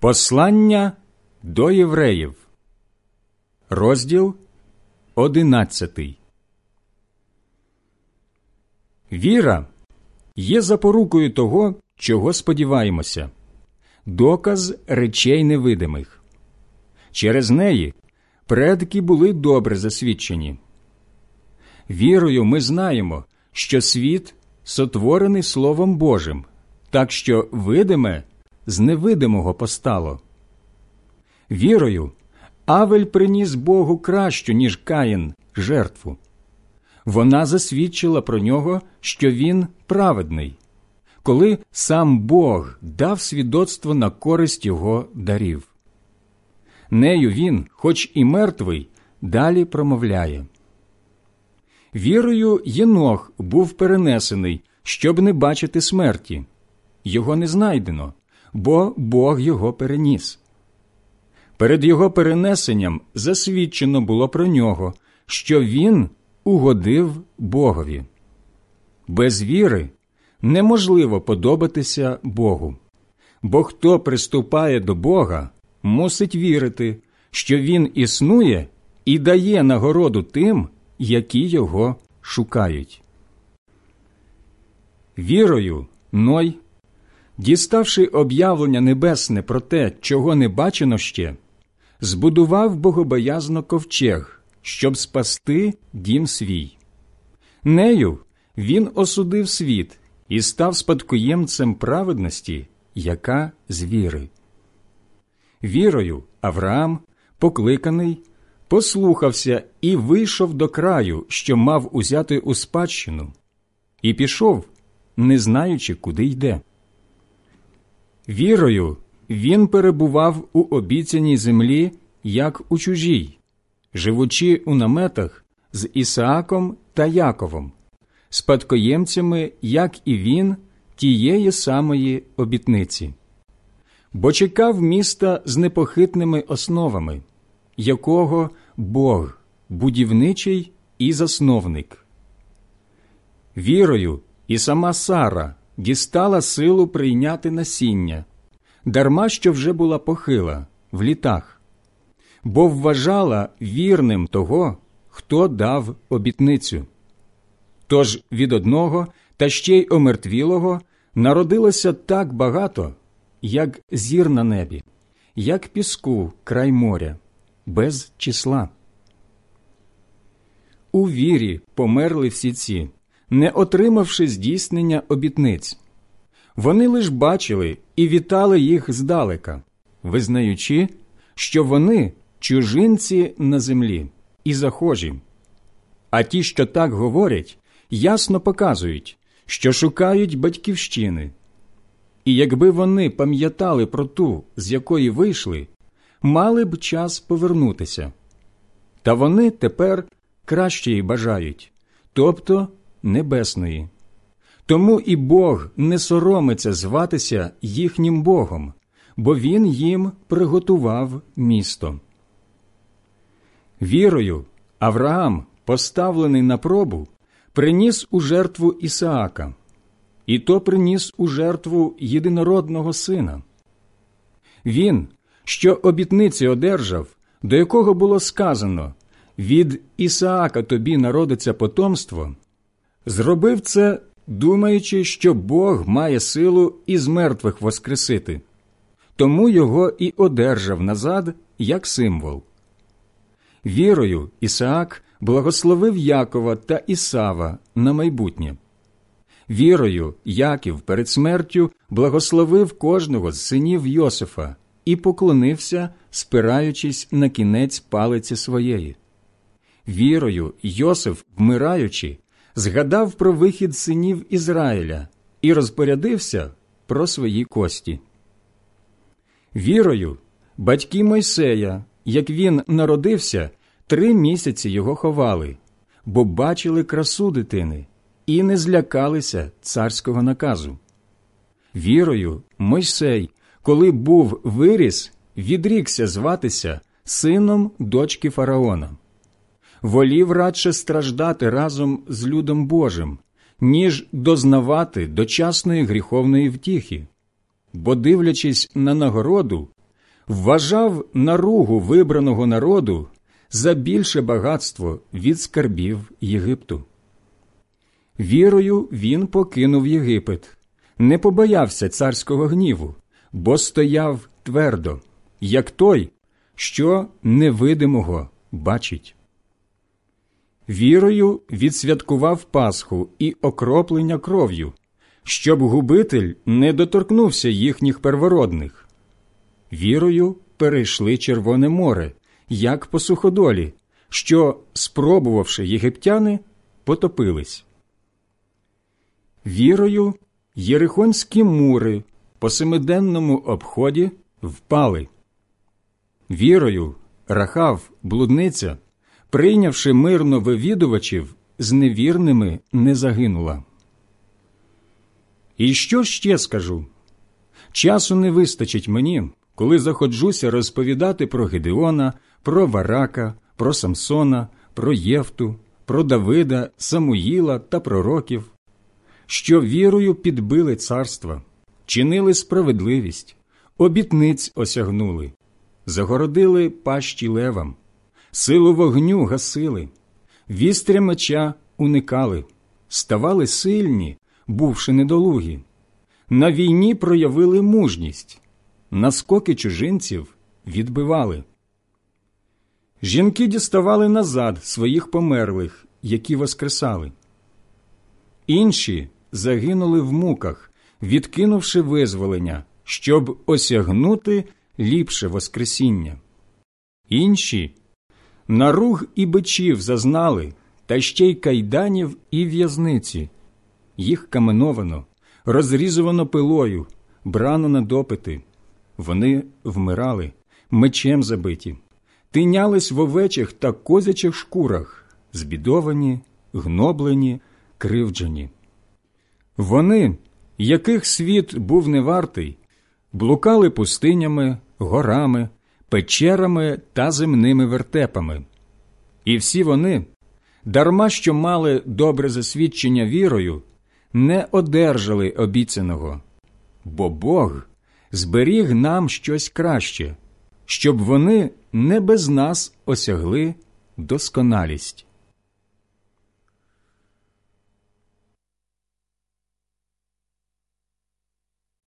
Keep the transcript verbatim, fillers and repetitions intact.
Послання до євреїв, розділ одинадцятий. Віра є запорукою того, чого сподіваємося, доказ речей невидимих. Через неї предки були добре засвідчені. Вірою ми знаємо, що світ сотворений Словом Божим, так що видиме з невидимого постало. Вірою Авель приніс Богу кращу, ніж Каїн, жертву. Вона засвідчила про нього, що він праведний, коли сам Бог дав свідоцтво на користь його дарів. Нею він, хоч і мертвий, далі промовляє. Вірою Єнох був перенесений, щоб не бачити смерті. Його не знайдено, бо Бог його переніс. Перед його перенесенням засвідчено було про нього, що він угодив Богові. Без віри неможливо подобатися Богу, бо хто приступає до Бога, мусить вірити, що Він існує і дає нагороду тим, які його шукають. Вірою Ной, діставши об'явлення небесне про те, чого не бачено ще, збудував богобоязно ковчег, щоб спасти дім свій. Нею він осудив світ і став спадкоємцем праведності, яка з віри. Вірою Авраам, покликаний, послухався і вийшов до краю, що мав узяти у спадщину, і пішов, не знаючи, куди йде. Вірою він перебував у обіцяній землі, як у чужій, живучи у наметах з Ісааком та Яковом, спадкоємцями, як і він, тієї самої обітниці. Бо чекав міста з непохитними основами, якого Бог – будівничий і засновник. Вірою і сама Сара дістала силу прийняти насіння, дарма що вже була похила, в літах, бо вважала вірним того, хто дав обітницю. Тож від одного, та ще й омертвілого, народилося так багато, як зір на небі, як піску край моря, без числа. У вірі померли всі ці, не отримавши здійснення обітниць. Вони лиш бачили і вітали їх здалека, визнаючи, що вони чужинці на землі і захожі. А ті, що так говорять, ясно показують, що шукають батьківщини. І якби вони пам'ятали про ту, з якої вийшли, мали б час повернутися. Та вони тепер кращої бажають, тобто небесної. Тому і Бог не соромиться зватися їхнім Богом, бо Він їм приготував місто. Вірою Авраам, поставлений на пробу, приніс у жертву Ісаака, і то приніс у жертву єдинородного сина. Він, що обітниці одержав, до якого було сказано «Від Ісаака тобі народиться потомство», зробив це, думаючи, що Бог має силу із мертвих воскресити. Тому його і одержав назад, як символ. Вірою Ісаак благословив Якова та Ісава на майбутнє. Вірою Яків перед смертю благословив кожного з синів Йосифа і поклонився, спираючись на кінець палиці своєї. Вірою Йосиф, вмираючи, згадав про вихід синів Ізраїля і розпорядився про свої кості. Вірою батьки Мойсея, як він народився, три місяці його ховали, бо бачили красу дитини і не злякалися царського наказу. Вірою Мойсей, коли був виріс, відрікся зватися сином дочки фараона. Волів радше страждати разом з людом Божим, ніж дознавати дочасної гріховної втіхи, бо, дивлячись на нагороду, вважав наругу вибраного народу за більше багатство від скарбів Єгипту. Вірою він покинув Єгипет, не побоявся царського гніву, бо стояв твердо, як той, що невидимого бачить. Вірою відсвяткував Пасху і окроплення кров'ю, щоб губитель не доторкнувся їхніх первородних. Вірою перейшли Червоне море, як по суходолі, що, спробувавши єгиптяни, потопились. Вірою єрихонські мури по семиденному обході впали. Вірою Рахав, блудниця, прийнявши мирно вивідувачів, з невірними не загинула. І що ще скажу? Часу не вистачить мені, коли заходжуся розповідати про Гедеона, про Варака, про Самсона, про Єфту, про Давида, Самуїла та пророків, що вірою підбили царства, чинили справедливість, обітниць осягнули, загородили пащі левам, силу вогню гасили, вістря меча уникали, ставали сильні, бувши недолугі, на війні проявили мужність, наскоки чужинців відбивали. Жінки діставали назад своїх померлих, які воскресали. Інші загинули в муках, відкинувши визволення, щоб осягнути ліпше воскресіння. Інші наруг і бичів зазнали, та ще й кайданів і в'язниці. Їх каменовано, розрізувано пилою, брано на допити. Вони вмирали, мечем забиті, тинялись в овечих та козячих шкурах, збідовані, гноблені, кривджені. Вони, яких світ був не вартий, блукали пустинями, горами, печерами та земними вертепами. І всі вони, дарма що мали добре засвідчення вірою, не одержали обіцяного, бо Бог зберіг нам щось краще, щоб вони не без нас осягли досконалість.